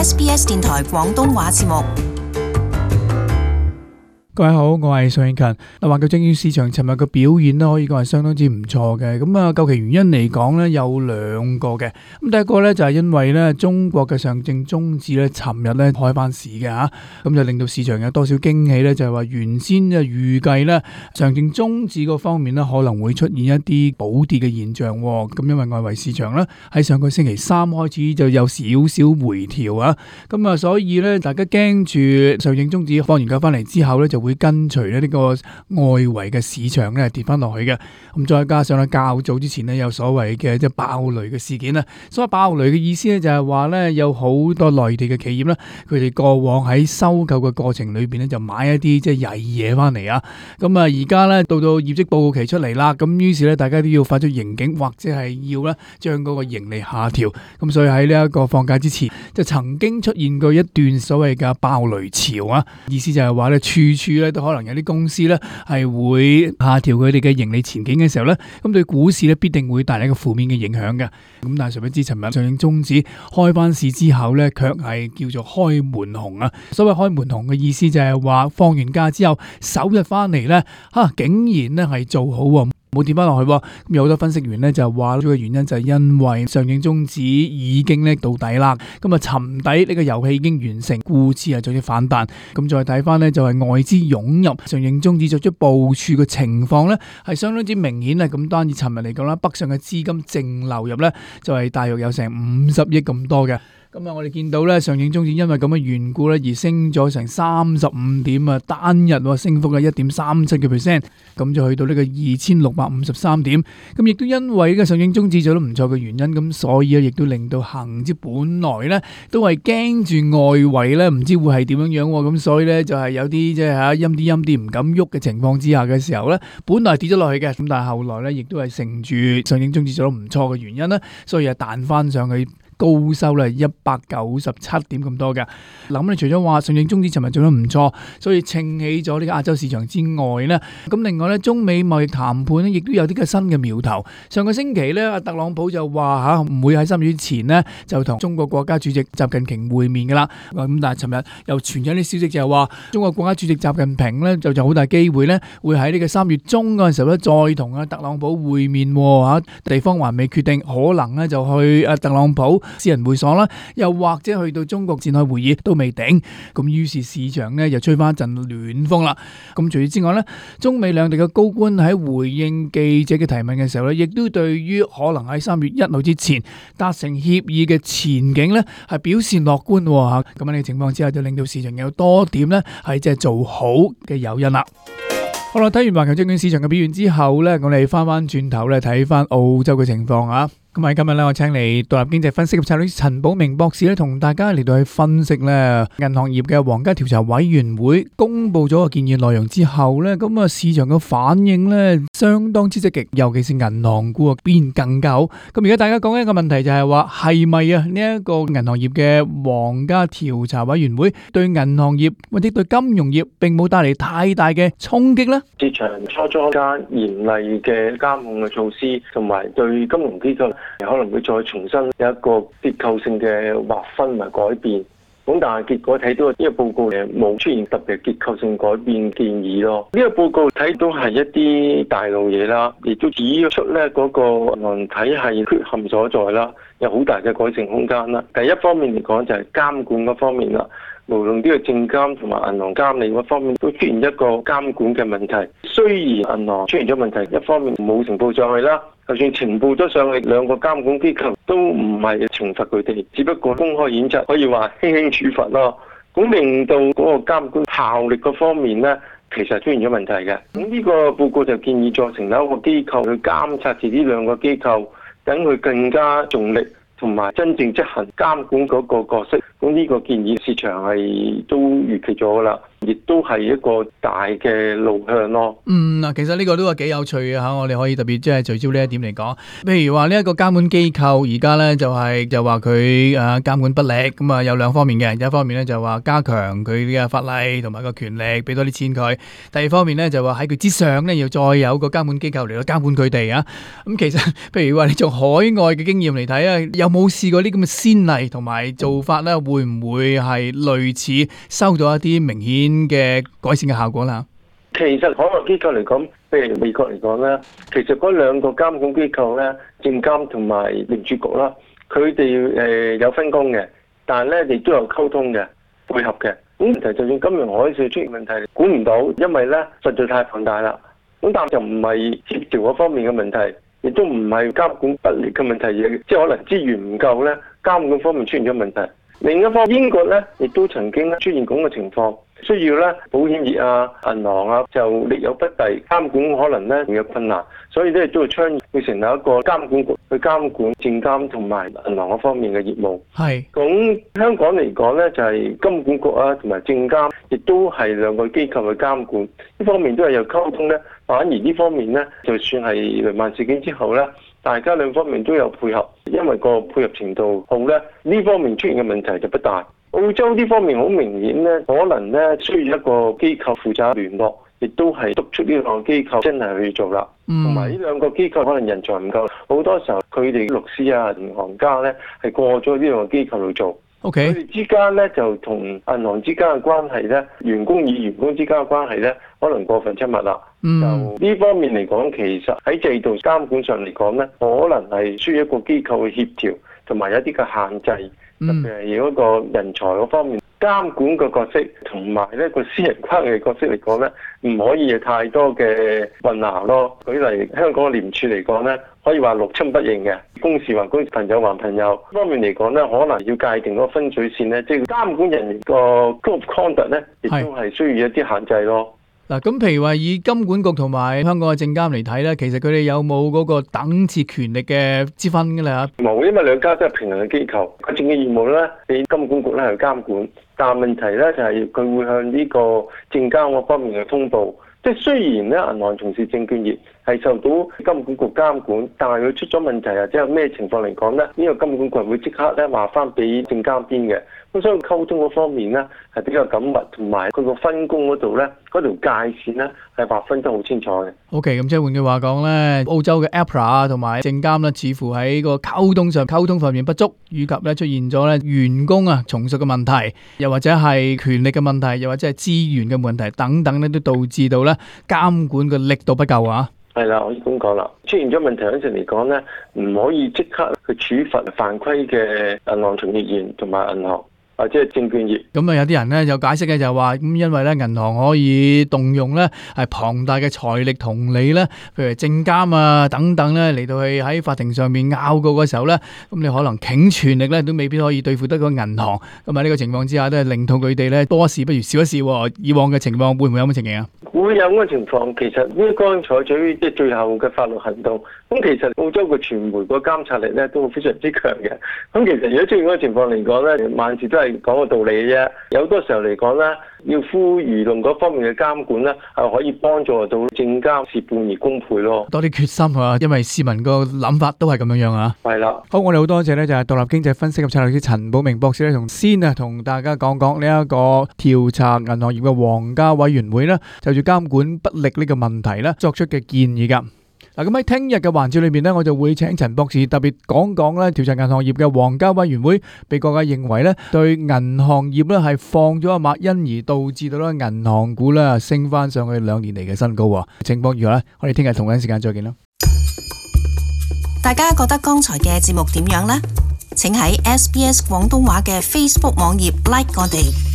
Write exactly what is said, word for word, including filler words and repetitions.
S B S 電台廣東話節目。 各位好，我係尚慶勤。嗱，環球證券市場尋日嘅表現咧，可以講係相當之唔錯嘅。咁啊，究其原因嚟講咧，有兩個嘅。咁第一個咧就係因為咧，中國嘅上證綜指咧，尋日咧開翻市嘅吓，咁就令到市場有多少驚喜咧？就係話原先就預計咧，上證綜指嗰方面咧可能會出現一啲補跌嘅現象。咁因為外圍市場咧喺上個星期三開始就有少少回調啊。咁啊，所以咧大家驚住上證綜指放完假翻嚟之後咧就會跟隨咧呢個外圍嘅市場咧跌翻落去嘅，咁再加上咧較早之前咧有所謂嘅即係爆雷嘅事件啦。所謂爆雷嘅意思咧就係話咧有好多內地嘅企業咧，佢哋過往喺收購嘅過程裏邊咧就買一啲即係曳嘢翻嚟啊。咁啊而家咧到到業績報告期出嚟啦，咁於是咧大家都要發出盈警或者係要咧將嗰個盈利下調。咁所以喺呢一個放假之前，就曾經出現過一段所謂嘅爆雷潮啊。意思就係話咧處處咧都可能有啲公司咧係會下調佢哋嘅盈利前景嘅時候咧，咁對股市咧必定會帶嚟一個負面嘅影響嘅。咁但係誰不知尋日上證綜指開翻市之後咧，卻係叫做開門紅啊！所謂開門紅嘅意思就係話放完假之後首日翻嚟咧，吓、啊、竟然咧係做好喎。冇跌翻落去喎，咁有好多分析員咧就話呢個原因就係因為上證綜指已經咧到底啦，咁啊沉底呢個遊戲已經完成，故此係做啲反彈。咁再睇翻咧就係外資湧入上證綜指作出部署嘅情況咧係相當之明顯啊！咁單以尋日嚟講啦，北上嘅資金淨流入咧就係大約有成五十億咁多嘅。咁啊，我哋見到咧，上證綜指因為咁嘅緣故咧，而升咗成三十五點啊，單日升幅係一點三七嘅 percent，咁就去到呢個二千六百五十三點。咁亦都因為呢個上證綜指做得唔錯嘅原因，咁所以咧，亦都令到恒指本來咧都係驚住外圍咧，唔知會係點樣樣喎。咁所以咧就係有啲即係嚇陰啲陰啲唔敢喐嘅情況之下嘅時候咧，本來跌咗落去嘅，咁但係後來咧亦都係乘住上證綜指做得唔錯嘅原因咧，所以係彈翻上去。高收咧一百九十七點咁多嘅。嗱，咁你除咗話上證綜指尋日做得唔錯，所以撐起咗呢個亞洲市場之外咧，咁另外咧中美貿易談判咧亦都有啲嘅新嘅苗頭。上個星期咧，阿特朗普就話嚇唔會喺三月之前咧就同中國國家主席習近平會面㗎啦。咁但係尋日又傳咗啲消息就係話中國國家主席習近平咧就有好大機會咧會喺呢個三月中嗰陣時候咧再同阿特朗普會面喎。地方還未決定，可能咧就去阿特朗普私人會所啦，又或者去到中國展開會議都未定。咁於是市場呢又吹翻一陣暖風啦。咁除此之外呢，中美兩地嘅高官喺回應記者嘅提問嘅時候呢，亦都對於可能喺三月一號之前達成協議嘅前景呢係表示樂觀喎。咁喺呢個情況之下，就令到市場有多點呢係即係做好嘅誘因啦。好啦，睇完環球證券市場嘅表現之後呢，我哋翻翻轉頭咧睇翻澳洲嘅情況啊。咁喺今日咧，我請嚟獨立經濟分析及策略師陳寶明博士咧，同大家嚟到去分析咧銀行業嘅皇家調查委員會公布咗個建議內容之後咧，咁啊市場嘅反應咧相當之積極，尤其是銀行股啊表現更加好。咁而家大家講緊一個問題就係話係咪啊呢一個銀行業嘅皇家調查委員會對銀行業或者對金融業並冇帶嚟太大嘅衝擊咧？ 市場初初加嚴厲嘅監控嘅措施，同埋對金融機構可能會再重新有一個結構性嘅劃分同埋改變，咁但係結果睇到呢個報告誒冇出現特別結構性改變建議咯。呢個報告睇到係一啲大路嘢啦，亦都指出咧嗰個銀行體系缺陷所在啦，有好大嘅改善空間啦。第一方面嚟講就係監管嗰方面啦。無論呢個證監同埋銀行監理嗰方面都出現一個監管嘅問題。雖然銀行出現咗問題，一方面冇呈報上去啦，就算呈報咗上去，兩個監管機構都唔係懲罰佢哋，只不過公開演習可以話輕輕處罰咯。咁令到嗰個監管效力嗰方面呢，其實出現咗問題嘅。咁呢個報告就建議再成立一個機構去監察住呢兩個機構，等佢更加重力同埋真正執行監管嗰個角色。咁呢個建議市場係都預期咗噶啦。 亦都係一個大嘅路向咯。 嗯，嗱，其實呢個都係幾有趣嘅嚇，我哋可以特別即係聚焦呢一點嚟講。譬如話呢一個監管機構而家咧就係就話佢誒監管不力，咁啊有兩方面嘅，一方面咧就話加強佢嘅法例同埋個權力，俾多啲錢佢；第二方面咧就話喺佢之上咧要再有個監管機構嚟到監管佢哋啊。咁其實譬如話你從海外嘅經驗嚟睇啊，有冇試過啲咁嘅先例同埋做法咧？會唔會係類似收到一啲明顯嘅改善嘅效果啦？ 其實海外機構嚟講，譬如美國嚟講咧，其實嗰兩個監管機構咧，證監同埋聯儲局啦，佢哋誒有分工嘅，但係咧亦都有溝通嘅配合嘅。咁問題就算金融海嘯出現問題，估唔到，因為咧實在太龐大啦。咁但就唔係協調嗰方面嘅問題，亦都唔係監管不力嘅問題嘅，即係可能資源唔夠咧，監管方面出現咗問題。另一方面，英國咧亦都曾經咧出現咁嘅情況，需要咧保險業啊、銀行啊就力有不逮，監管可能咧有困難，所以咧都要倡議去成立一個監管局去監管證監同埋銀行嗰方面嘅業務。係咁香港嚟講咧，就係、是、金管局啊同埋證監，亦都係兩個機構去監管，呢方面都係有溝通咧。反而呢方面咧，就算係雷曼事件之後咧，大家兩方面都有配合，因為個配合程度好咧，呢方面出現嘅問題就不大。澳洲呢方面好明顯咧，可能咧需要一個機構負責聯絡，亦都係督促呢兩個機構真係去做啦。同埋呢兩個機構可能人才唔夠，好多時候佢哋律師啊、銀行家咧係過咗呢兩個機構去做。OK，佢哋之間咧就同銀行之間嘅關係咧，員工與員工之間嘅關係咧，可能過分親密啦。嗯，就呢方面嚟講，其實喺制度監管上嚟講咧，可能係需要一個機構去協調，同埋有啲嘅限制，特別係嗰個人才嗰方面監管個角色，同埋咧個私人關係嘅角色嚟講咧，唔可以有太多嘅混淆咯。舉例香港嘅廉署嚟講咧，可以話六親不認嘅，公事還公事，朋友還朋友。方面嚟講咧，可能要界定嗰個分水線咧，即係監管人員個 code of conduct 咧，亦都係需要一啲限制咯。 嗱，咁譬如話以金管局同埋香港嘅證監嚟睇咧，其實佢哋有冇嗰個等次權力嘅之分嘅咧？ 冇，因為兩家都係平衡嘅機構，佢證券業務咧俾金管局咧係監管，但係問題咧就係佢會向呢個證監嗰方面嘅通報。即係雖然咧銀行從事證券業係受到金管局監管，但係佢出咗問題啊，即係咩情況嚟講咧？呢個金管局會即刻咧話翻俾證監邊嘅。咁所以溝通嗰方面咧係比較緊密，同埋佢個分工嗰度咧嗰條界線咧係劃分得好清楚嘅。OK， 咁即係換句話講咧，澳洲嘅 A P R A 同埋證監咧，似乎喺個溝通上溝通方面不足，以及咧出現咗咧員工啊從屬嘅問題，又或者係權力嘅問題，又或者係資源嘅問題等等咧，都導致到咧監管嘅力度不夠啊。係啦，可以咁講啦。出現咗問題嗰陣嚟講咧，唔可以即刻去處罰犯規嘅銀行從業員同埋銀行。或者係證券業，咁啊有啲人咧有解釋嘅就係話，咁因為咧銀行可以動用咧係龐大嘅財力同理咧，譬如證監啊等等咧嚟到去喺法庭上面拗告嘅時候咧，咁你可能傾全力咧都未必可以對付得個銀行。咁啊呢個情況之下都係令到佢哋咧多一事不如少一事。以往嘅情況會唔會有咁嘅情形啊？會有咁嘅情況，其實應該採取即係最後嘅法律行動。咁其實澳洲嘅傳媒個監察力咧都非常之強嘅。咁其實如果出現嗰個情況嚟講咧，萬事都係講個道理嘅啫。有好多時候嚟講咧，要呼輿論嗰方面嘅監管咧，係可以幫助到證監事半而功倍咯。多啲決心啊，因為市民個諗法都係咁樣樣啊。係啦。好，我哋好多謝咧，就係獨立經濟分析及策略師陳寶明博士咧，同先啊同大家講講呢一個調查銀行業嘅皇家委員會咧，就住監管不力呢個問題咧，作出嘅建議噶。嗱，咁喺聽日嘅環節裏面咧，我就會請陳博士特別講講咧調查銀行業嘅皇家委員會被各界認為咧對銀行業咧係放咗一馬，因而導致到咧銀行股咧升翻上去兩年嚟嘅新高。情況如何咧？我哋聽日同樣時間再見啦。 大家覺得剛才嘅節目點樣呢？請喺 S B S 廣東話嘅 Facebook 網頁 like 我哋。